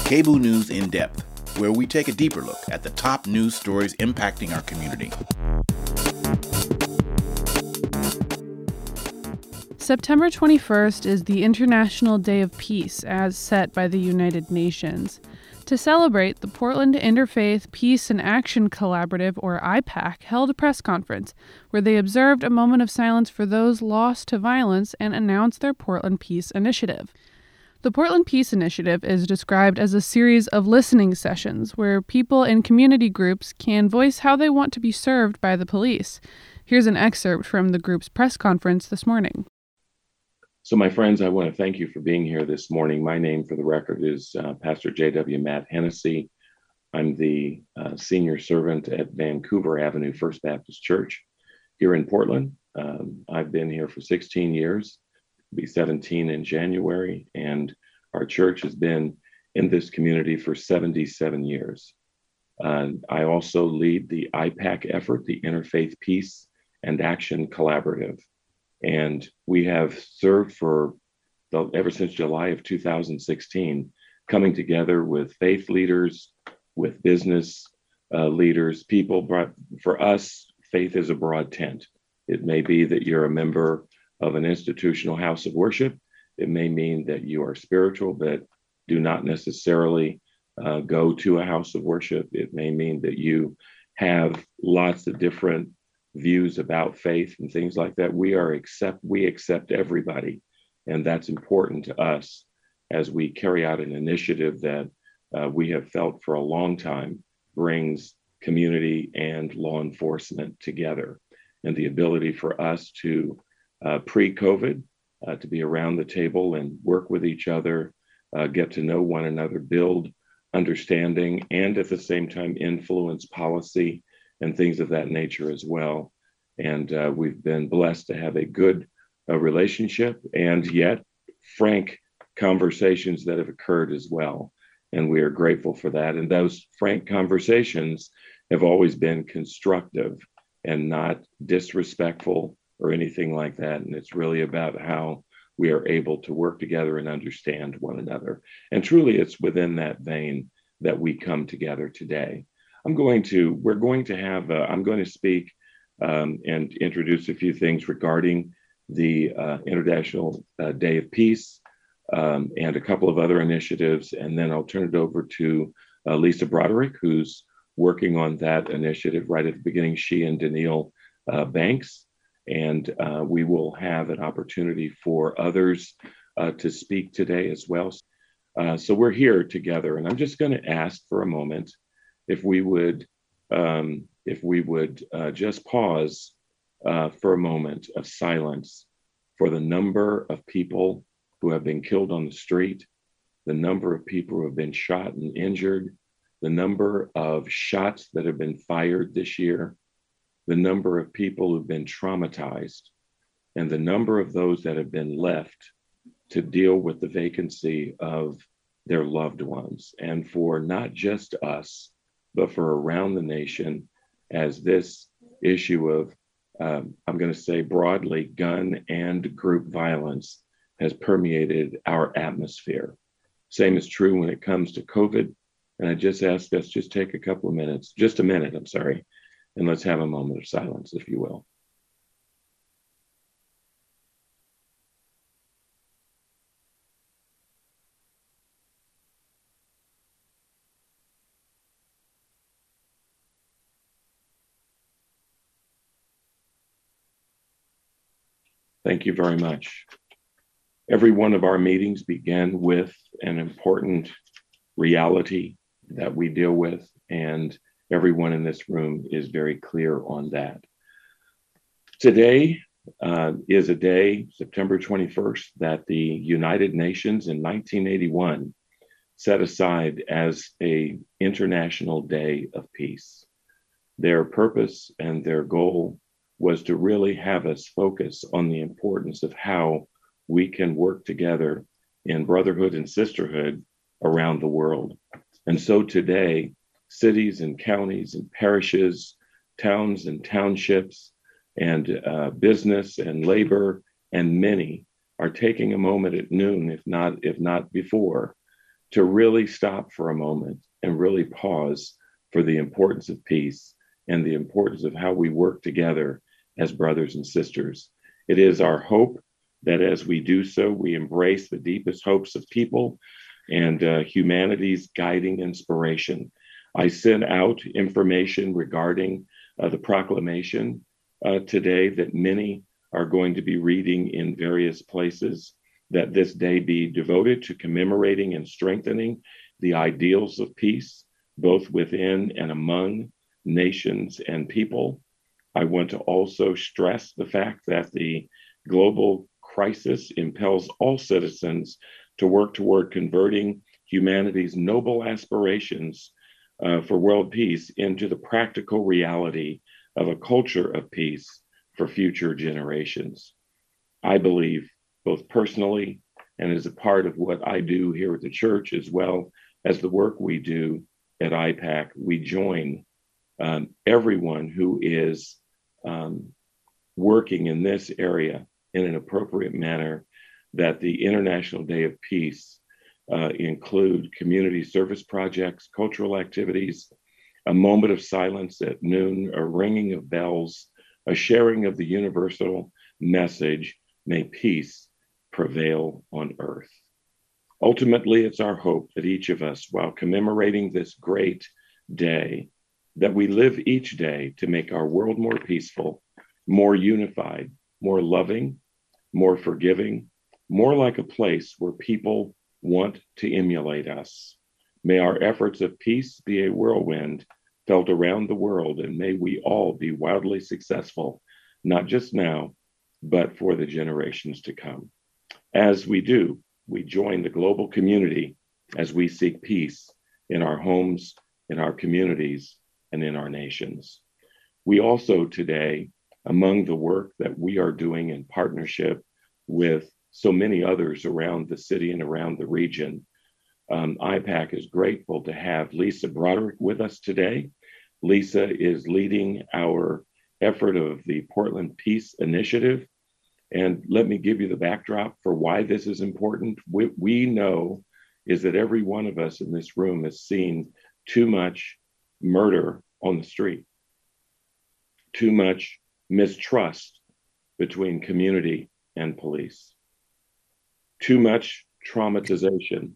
KBOO News in Depth, where we take a deeper look at the top news stories impacting our community. September 21st is the International Day of Peace as set by the United Nations. To celebrate, the Portland Interfaith Peace and Action Collaborative, or IPAC, held a press conference where they observed a moment of silence for those lost to violence and announced their Portland Peace Initiative. The Portland Peace Initiative is described as a series of listening sessions where people in community groups can voice how they want to be served by the police. Here's an excerpt from the group's press conference this morning. So my friends, I want to thank you for being here this morning. My name, for the record, is Pastor J.W. Matt Hennessy. I'm the senior servant at Vancouver Avenue First Baptist Church here in Portland. I've been here for 16 years, be 17 in January, and our church has been in this community for 77 years. I also lead the IPAC effort, the Interfaith Peace and Action Collaborative. And we have served ever since July of 2016, coming together with faith leaders, with business leaders, people. For us, faith is a broad tent. It may be that you're a member of an institutional house of worship. It may mean that you are spiritual, but do not necessarily go to a house of worship. It may mean that you have lots of different views about faith and things like that. We accept everybody, and that's important to us as we carry out an initiative that we have felt for a long time brings community and law enforcement together, and the ability for us to pre-COVID to be around the table and work with each other, get to know one another, build understanding, and at the same time influence policy and things of that nature as well. And we've been blessed to have a good relationship and yet frank conversations that have occurred as well. And we are grateful for that. And those frank conversations have always been constructive and not disrespectful or anything like that. And it's really about how we are able to work together and understand one another. And truly, it's within that vein that we come together today. I'm going to speak and introduce a few things regarding the International Day of Peace and a couple of other initiatives. And then I'll turn it over to Lisa Broderick, who's working on that initiative right at the beginning, she and Danielle Banks. And we will have an opportunity for others to speak today as well. So we're here together, and I'm just going to ask for a moment if we would just pause for a moment of silence for the number of people who have been killed on the street, the number of people who have been shot and injured, the number of shots that have been fired this year, the number of people who've been traumatized, and the number of those that have been left to deal with the vacancy of their loved ones. And for not just us, but for around the nation, as this issue of, I'm going to say broadly, gun and group violence has permeated our atmosphere. Same is true when it comes to COVID. And I just ask us just take a couple of minutes, just a minute, and let's have a moment of silence, if you will. Thank you very much. Every one of our meetings begin with an important reality that we deal with, and everyone in this room is very clear on that. Today is a day, September 21st, that the United Nations in 1981 set aside as an International Day of Peace. Their purpose and their goal was to really have us focus on the importance of how we can work together in brotherhood and sisterhood around the world. And so today, cities and counties and parishes, towns and townships, and business and labor, and many are taking a moment at noon, if not before, to really stop for a moment and really pause for the importance of peace and the importance of how we work together as brothers and sisters. It is our hope that as we do so, we embrace the deepest hopes of people and humanity's guiding inspiration. I sent out information regarding the proclamation today that many are going to be reading in various places, that this day be devoted to commemorating and strengthening the ideals of peace, both within and among nations and people. I want to also stress the fact that the global crisis impels all citizens to work toward converting humanity's noble aspirations for world peace into the practical reality of a culture of peace for future generations. I believe, both personally and as a part of what I do here at the church, as well as the work we do at IPAC, we join everyone who is working in this area in an appropriate manner, that the International Day of Peace include community service projects, cultural activities, a moment of silence at noon, a ringing of bells, a sharing of the universal message, may peace prevail on earth. Ultimately, it's our hope that each of us, while commemorating this great day, that we live each day to make our world more peaceful, more unified, more loving, more forgiving, more like a place where people want to emulate us. May our efforts of peace be a whirlwind felt around the world, and may we all be wildly successful, not just now, but for the generations to come. As we do, we join the global community as we seek peace in our homes, in our communities, and in our nations. We also today, among the work that we are doing in partnership with so many others around the city and around the region, IPAC is grateful to have Lisa Broderick with us today. Lisa is leading our effort of the Portland Peace Initiative. And let me give you the backdrop for why this is important. What we know is that every one of us in this room has seen too much murder on the street, too much mistrust between community and police, too much traumatization,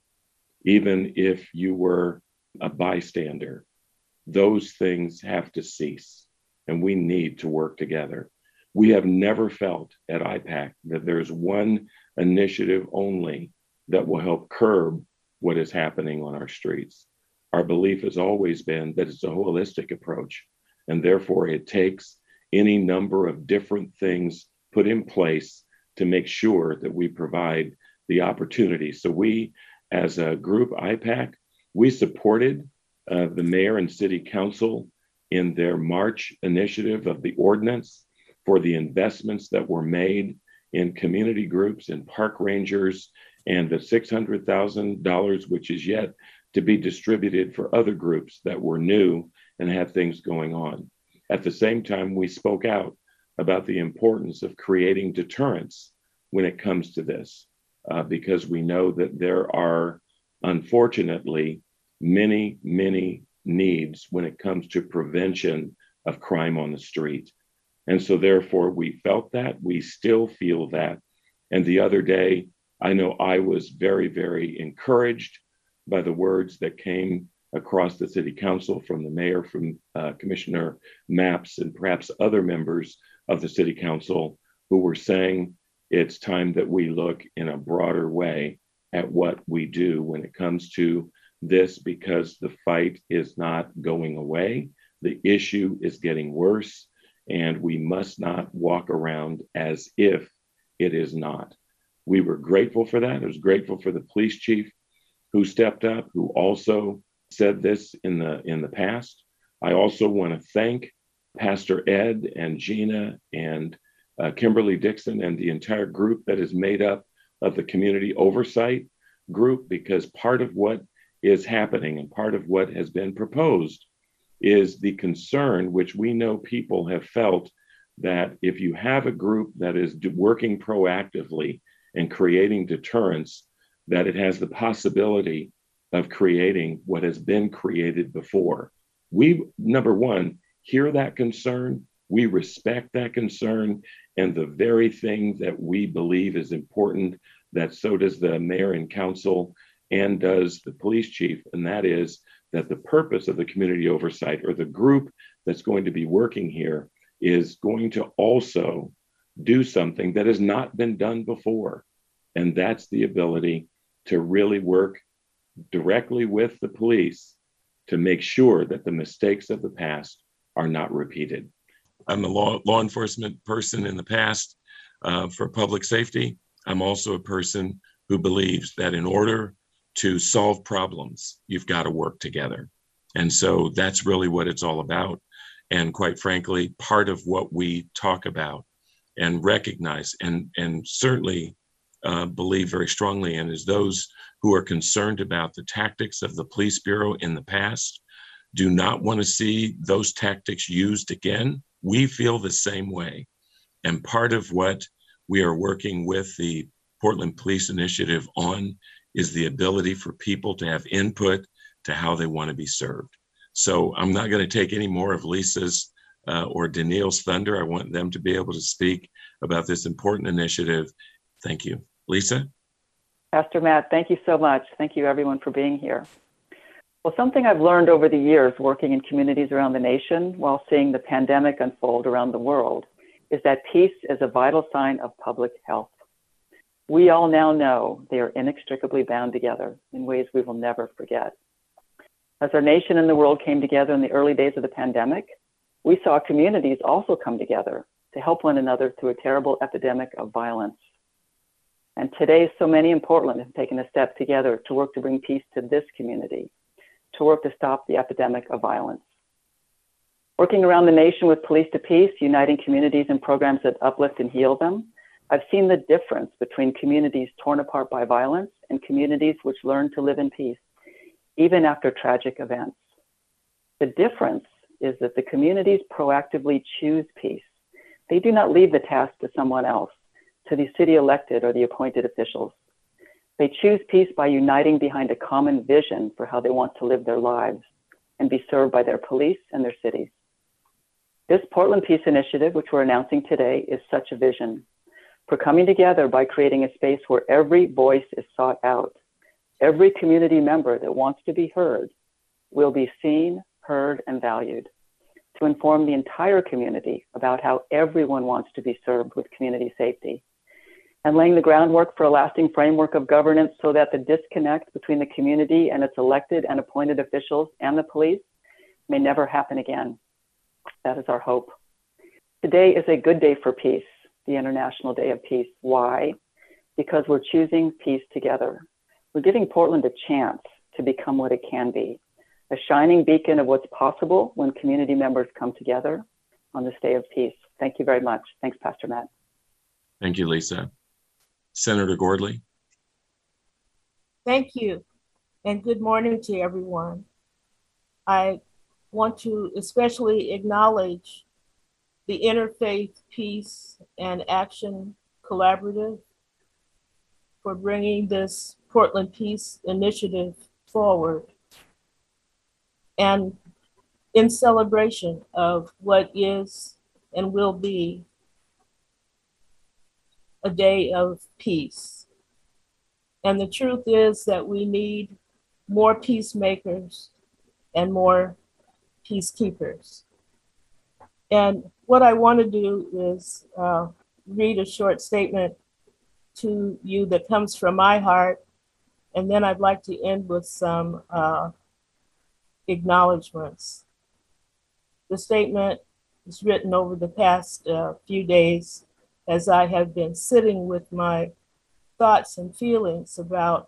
even if you were a bystander. Those things have to cease, and we need to work together. We have never felt at IPAC that there's one initiative only that will help curb what is happening on our streets. Our belief has always been that it's a holistic approach, and therefore it takes any number of different things put in place to make sure that we provide the opportunity. So we, as a group, IPAC, we supported the mayor and city council in their March initiative of the ordinance for the investments that were made in community groups and park rangers, and the $600,000, which is yet to be distributed for other groups that were new and had things going on. At the same time, we spoke out about the importance of creating deterrence when it comes to this, because we know that there are, unfortunately, many, many needs when it comes to prevention of crime on the street. And so therefore we felt that, we still feel that. And the other day, I know I was very, very encouraged by the words that came across the city council from the mayor, from Commissioner Mapps, and perhaps other members of the city council who were saying it's time that we look in a broader way at what we do when it comes to this, because the fight is not going away. The issue is getting worse, and we must not walk around as if it is not. We were grateful for that. I was grateful for the police chief who stepped up, who also said this in the past. I also want to thank Pastor Ed and Gina and Kimberly Dixon and the entire group that is made up of the community oversight group, because part of what is happening and part of what has been proposed is the concern, which we know people have felt, that if you have a group that is working proactively and creating deterrence, that it has the possibility of creating what has been created before. We, number one, hear that concern, we respect that concern, and the very thing that we believe is important, that so does the mayor and council and does the police chief, and that is that the purpose of the community oversight, or the group that's going to be working here, is going to also do something that has not been done before. And that's the ability to really work directly with the police to make sure that the mistakes of the past are not repeated. I'm a law enforcement person in the past for public safety. I'm also a person who believes that in order to solve problems, you've got to work together. And so that's really what it's all about. And quite frankly, part of what we talk about and recognize and certainly believe very strongly in is those who are concerned about the tactics of the police bureau in the past do not want to see those tactics used again. We feel the same way. And part of what we are working with the Portland Police Initiative on is the ability for people to have input to how they want to be served. So I'm not going to take any more of Lisa's or Daniil's thunder. I want them to be able to speak about this important initiative. Thank you. Lisa? Pastor Matt, thank you so much. Thank you everyone for being here. Well, something I've learned over the years working in communities around the nation while seeing the pandemic unfold around the world is that peace is a vital sign of public health. We all now know they are inextricably bound together in ways we will never forget. As our nation and the world came together in the early days of the pandemic, we saw communities also come together to help one another through a terrible epidemic of violence. And today, so many in Portland have taken a step together to work to bring peace to this community, to work to stop the epidemic of violence. Working around the nation with Police to Peace, uniting communities in programs that uplift and heal them, I've seen the difference between communities torn apart by violence and communities which learn to live in peace, even after tragic events. The difference is that the communities proactively choose peace. They do not leave the task to someone else, to the city elected or the appointed officials. They choose peace by uniting behind a common vision for how they want to live their lives and be served by their police and their cities. This Portland Peace Initiative, which we're announcing today, is such a vision for coming together by creating a space where every voice is sought out. Every community member that wants to be heard will be seen, heard, and valued, to inform the entire community about how everyone wants to be served with community safety, and laying the groundwork for a lasting framework of governance so that the disconnect between the community and its elected and appointed officials and the police may never happen again. That is our hope. Today is a good day for peace, the International Day of Peace. Why? Because we're choosing peace together. We're giving Portland a chance to become what it can be, a shining beacon of what's possible when community members come together on this day of peace. Thank you very much. Thanks, Pastor Matt. Thank you, Lisa. Senator Gordley. Thank you, and good morning to everyone. I want to especially acknowledge the Interfaith Peace and Action Collaborative for bringing this Portland Peace Initiative forward, and in celebration of what is and will be a day of peace. And the truth is that we need more peacemakers and more peacekeepers. And what I want to do is read a short statement to you that comes from my heart, and then I'd like to end with some acknowledgements. The statement is written over the past few days as I have been sitting with my thoughts and feelings about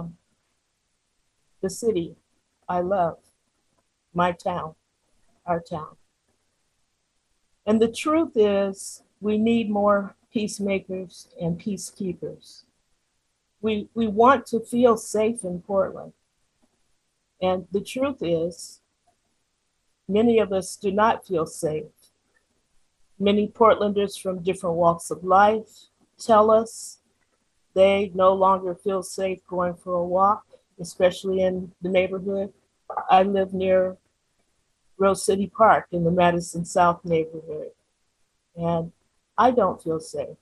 the city I love, my town, our town. And the truth is, we need more peacemakers and peacekeepers. We want to feel safe in Portland. And the truth is, many of us do not feel safe. Many Portlanders from different walks of life tell us they no longer feel safe going for a walk especially in the neighborhood. I live near Rose City Park in the Madison South neighborhood, and I don't feel safe.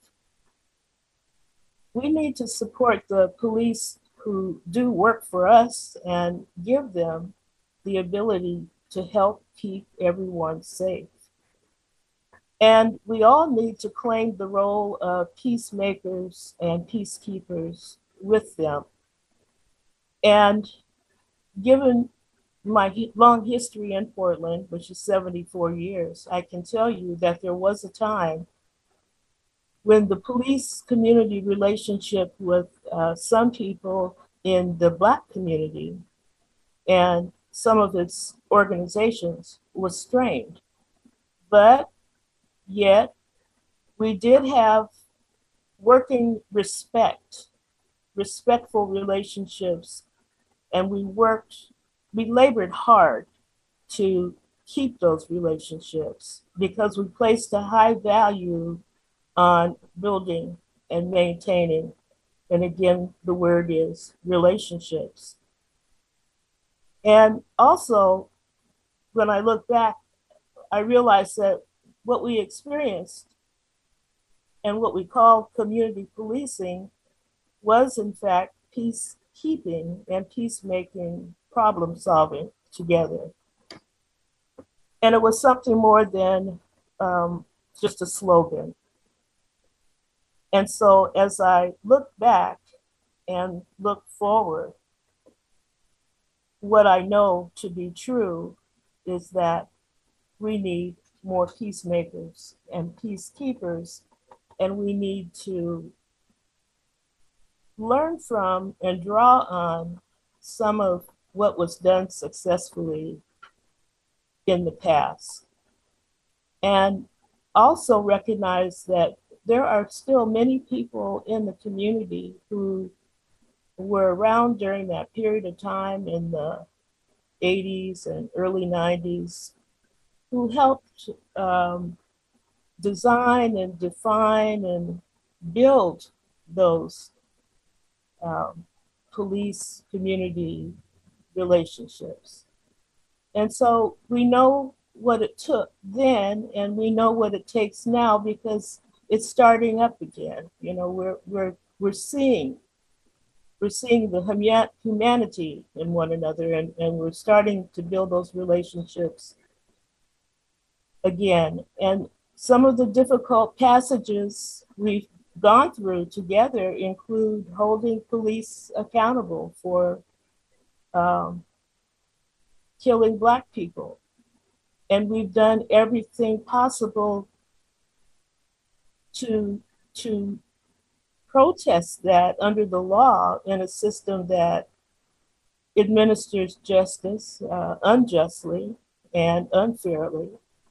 We need to support the police who do work for us and give them the ability to help keep everyone safe. And we all need to claim the role of peacemakers and peacekeepers with them. And given my long history in Portland, which is 74 years, I can tell you that there was a time when the police community relationship with some people in the Black community and some of its organizations was strained. But yet we did have working respectful relationships, and we labored hard to keep those relationships because we placed a high value on building and maintaining. And again, the word is relationships. And also, when I look back, I realized that what we experienced and what we call community policing was in fact peacekeeping and peacemaking, problem solving together. And it was something more than just a slogan. And so as I look back and look forward, what I know to be true is that we need more peacemakers and peacekeepers, and we need to learn from and draw on some of what was done successfully in the past. And also recognize that there are still many people in the community who were around during that period of time in the 80s and early 90s who helped design and define and build those police community relationships. And so we know what it took then, and we know what it takes now because it's starting up again. You know, we're seeing the humanity in one another, and we're starting to build those relationships again. And some of the difficult passages we've gone through together include holding police accountable for killing Black people. And we've done everything possible to protest that under the law in a system that administers justice unjustly and unfairly.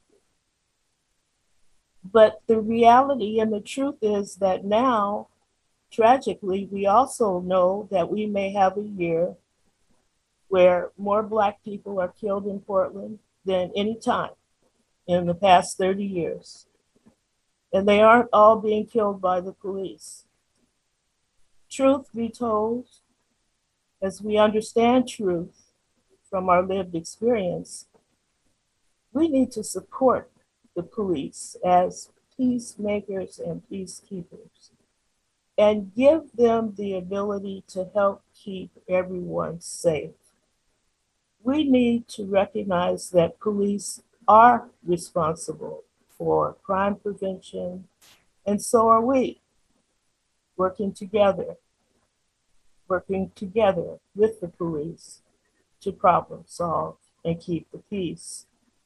But the reality and the truth is that now, tragically, we also know that we may have a year where more Black people are killed in Portland than any time in the past 30 years. And they aren't all being killed by the police. Truth be told, as we understand truth from our lived experience, we need to support the police as peacemakers and peacekeepers and give them the ability to help keep everyone safe. We need to recognize that police are responsible for crime prevention, and so are we, working together with the police to problem solve and keep the peace.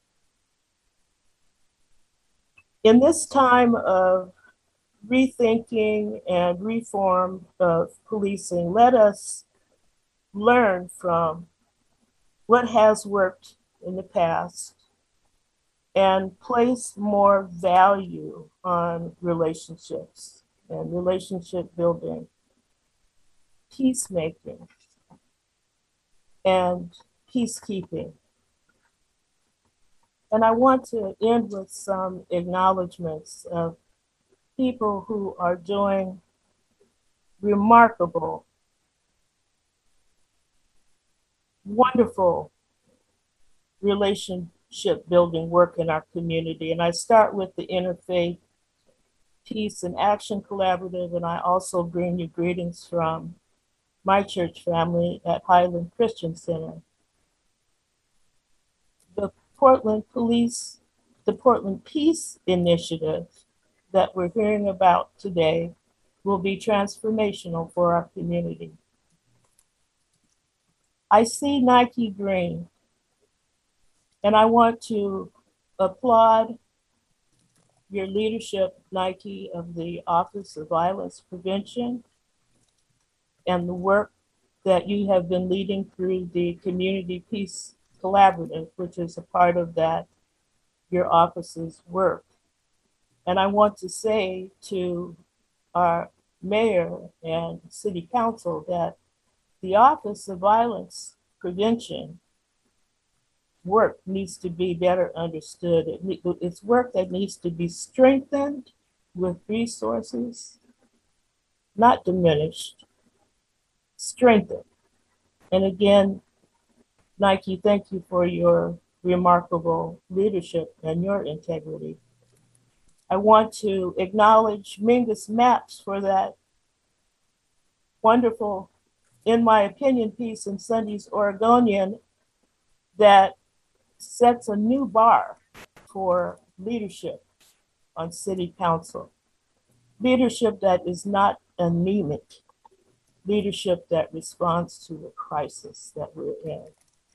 In this time of rethinking and reform of policing, let us learn from what has worked in the past and place more value on relationships and relationship building, peacemaking, and peacekeeping. And I want to end with some acknowledgements of people who are doing remarkable wonderful relationship building work in our community. And I start with the Interfaith Peace and Action Collaborative, and I also bring you greetings from my church family at Highland Christian Center. The Portland Peace Initiative that we're hearing about today will be transformational for our community. I see Nike green, and I want to applaud your leadership, Nike, of the Office of Violence Prevention, and the work that you have been leading through the Community Peace Collaborative, which is a part of that, your office's work. And I want to say to our mayor and city council that the Office of Violence Prevention work needs to be better understood. It's work that needs to be strengthened with resources, not diminished, strengthened. And again, Nike, thank you for your remarkable leadership and your integrity. I want to acknowledge Mingus Maps for that wonderful, in my opinion, piece in Sunday's Oregonian that sets a new bar for leadership on city council. Leadership that is not anemic, leadership that responds to the crisis that we're in.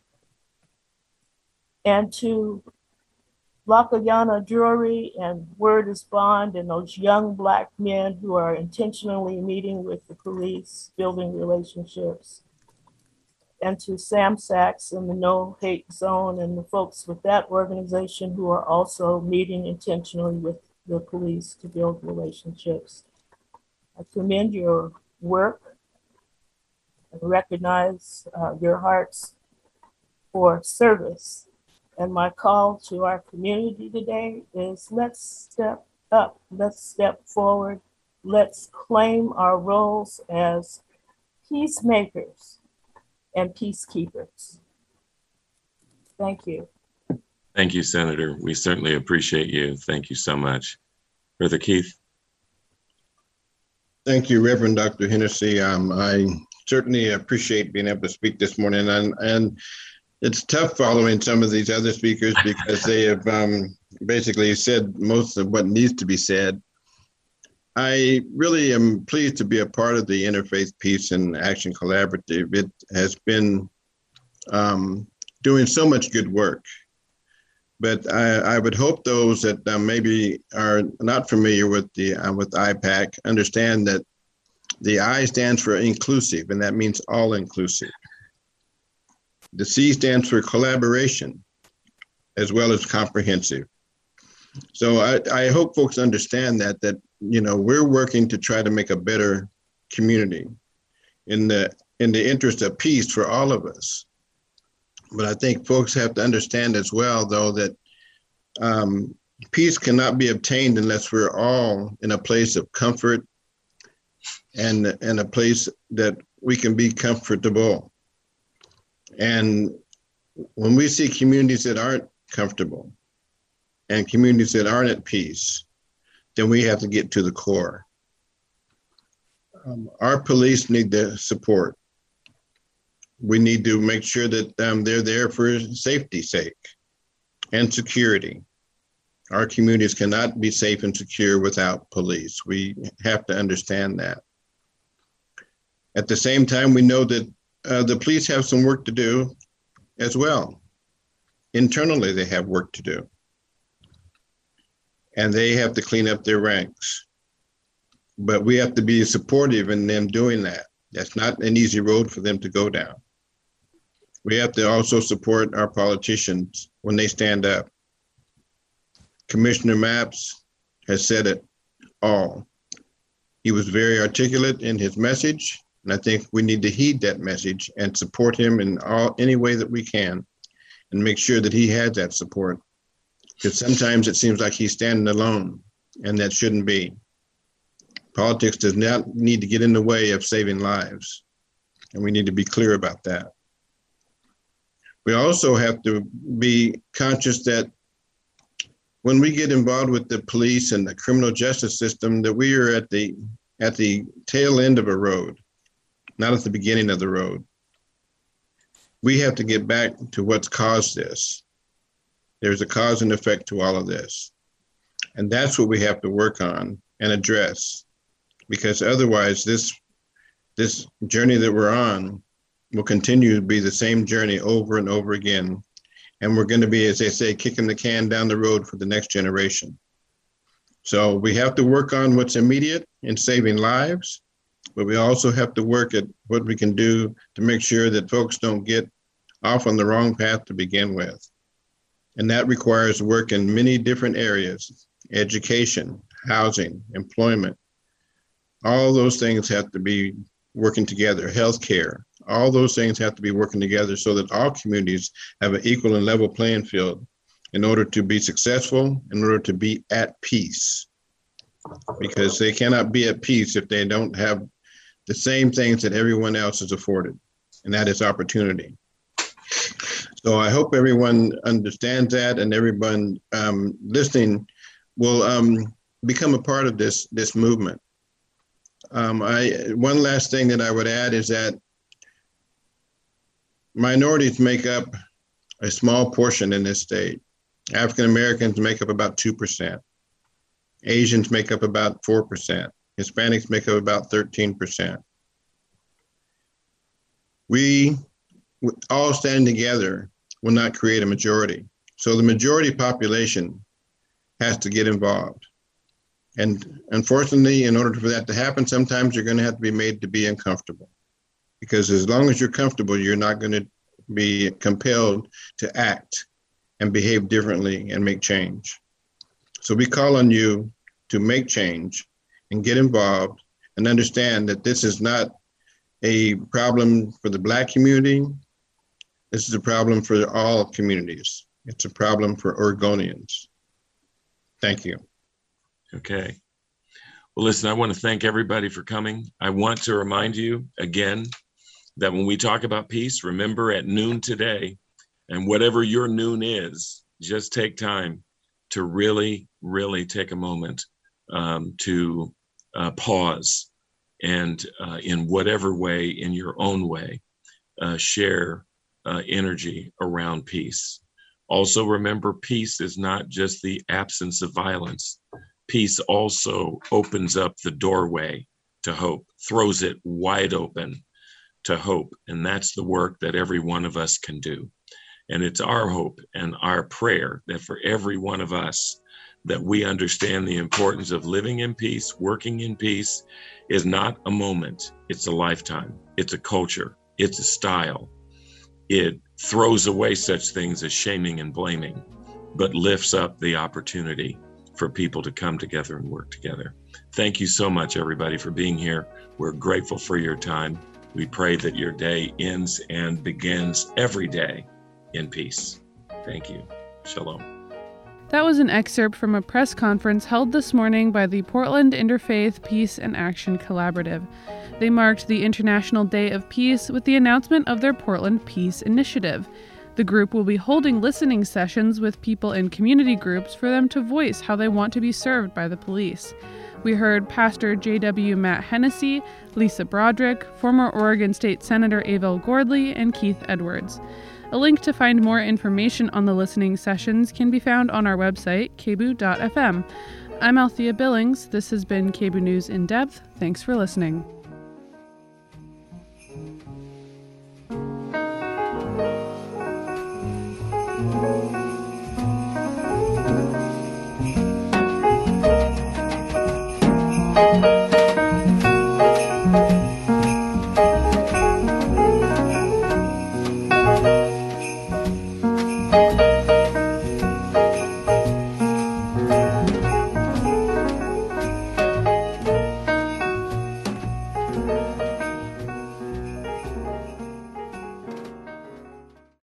And to Lakayana Drury and Word is Bond and those young Black men who are intentionally meeting with the police, building relationships. And to Sam Sachs and the No Hate Zone and the folks with that organization who are also meeting intentionally with the police to build relationships. I commend your work and recognize your hearts for service. And my call to our community today is let's step up, let's step forward, let's claim our roles as peacemakers and peacekeepers. Thank you. Thank you, Senator. We certainly appreciate you. Thank you so much. Brother Keith. Thank you, Reverend Dr. Hennessy. I certainly appreciate being able to speak this morning. And it's tough following some of these other speakers because they have basically said most of what needs to be said. I really am pleased to be a part of the Interfaith Peace and Action Collaborative. It has been doing so much good work. But I would hope those that maybe are not familiar with the with IPAC understand that the I stands for inclusive, and that means all inclusive. The C stands for collaboration, as well as comprehensive. So I hope folks understand that you know we're working to try to make a better community in the interest of peace for all of us. But I think folks have to understand as well, though, that peace cannot be obtained unless we're all in a place of comfort and a place that we can be comfortable. And when we see communities that aren't comfortable and communities that aren't at peace, then we have to get to the core. Our police need the support. We need to make sure that they're there for safety's sake and security. Our communities cannot be safe and secure without police. We have to understand that. At the same time, we know that the police have some work to do as well. Internally, they have work to do. And they have to clean up their ranks. But we have to be supportive in them doing that. That's not an easy road for them to go down. We have to also support our politicians when they stand up. Commissioner Maps has said it all. He was very articulate in his message, and I think we need to heed that message and support him in any way that we can and make sure that he has that support. Because sometimes it seems like he's standing alone, and that shouldn't be. Politics does not need to get in the way of saving lives, and we need to be clear about that. We also have to be conscious that when we get involved with the police and the criminal justice system, that we are at the tail end of a road, not at the beginning of the road. We have to get back to what's caused this. There's a cause and effect to all of this. And that's what we have to work on and address, because otherwise this journey that we're on will continue to be the same journey over and over again. And we're going to be, as they say, kicking the can down the road for the next generation. So we have to work on what's immediate in saving lives, but we also have to work at what we can do to make sure that folks don't get off on the wrong path to begin with. And that requires work in many different areas: education, housing, employment. All those things have to be working together, healthcare. All those things have to be working together so that all communities have an equal and level playing field in order to be successful, in order to be at peace. Because they cannot be at peace if they don't have the same things that everyone else is afforded, and that is opportunity. So I hope everyone understands that, and everyone listening will become a part of this movement. One last thing that I would add is that minorities make up a small portion in this state. African Americans make up about 2%. Asians make up about 4%. Hispanics make up about 13%. We all stand together will not create a majority. So the majority population has to get involved. And unfortunately, in order for that to happen, sometimes you're going to have to be made to be uncomfortable. Because as long as you're comfortable, you're not going to be compelled to act and behave differently and make change. So we call on you to make change and get involved and understand that this is not a problem for the Black community. This is a problem for all communities. It's a problem for Oregonians. Thank you. Okay. Well, listen, I want to thank everybody for coming. I want to remind you again that when we talk about peace, remember at noon today, and whatever your noon is, just take time to really, really take a moment to pause and in whatever way, in your own way, share energy around peace. Also remember, peace is not just the absence of violence. Peace also opens up the doorway to hope, throws it wide open to hope. And that's the work that every one of us can do. And it's our hope and our prayer that for every one of us, that we understand the importance of living in peace, working in peace is not a moment, it's a lifetime, it's a culture, it's a style. It throws away such things as shaming and blaming, but lifts up the opportunity for people to come together and work together. Thank you so much, everybody, for being here. We're grateful for your time. We pray that your day ends and begins every day in peace. Thank you. Shalom. That was an excerpt from a press conference held this morning by the Portland Interfaith Peace and Action Collaborative. They marked the International Day of Peace with the announcement of their Portland Peace Initiative. The group will be holding listening sessions with people in community groups for them to voice how they want to be served by the police. We heard Pastor J.W. Matt Hennessy, Lisa Broderick, former Oregon State Senator Avell Gordley, and Keith Edwards. A link to find more information on the listening sessions can be found on our website, kbu.fm. I'm Althea Billings. This has been KBOO News in Depth. Thanks for listening.